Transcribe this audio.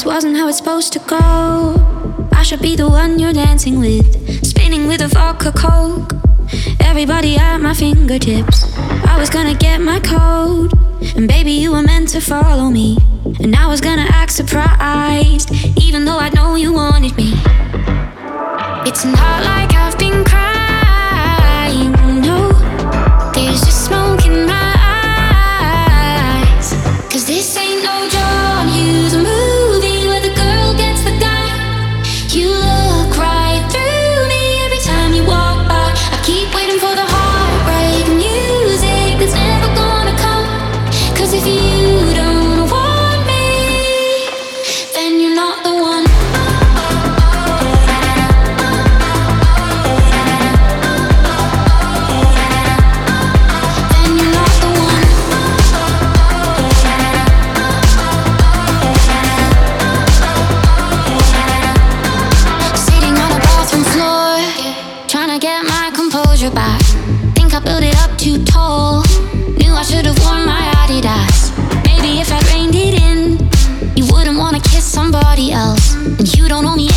This wasn't how it's supposed to go. I should be the one you're dancing with, spinning with a vodka coke. Everybody at my fingertips. I was gonna get my code, and baby you were meant to follow me. And I was gonna act surprised, even though I know you wanted me. It's not like I've been crying, no. There's just smoke in my eyes. 'Cause this ain't no John Hughes movie where the girl gets the guy. You look right through me every time you walk by. I keep waiting for the heartbreak music that's never gonna come. 'Cause if you don't want me, then you're not the one. Back. Think I built it up too tall. Knew I should have worn my Adidas. Maybe if I reined it in, you wouldn't wanna kiss somebody else. And you don't owe me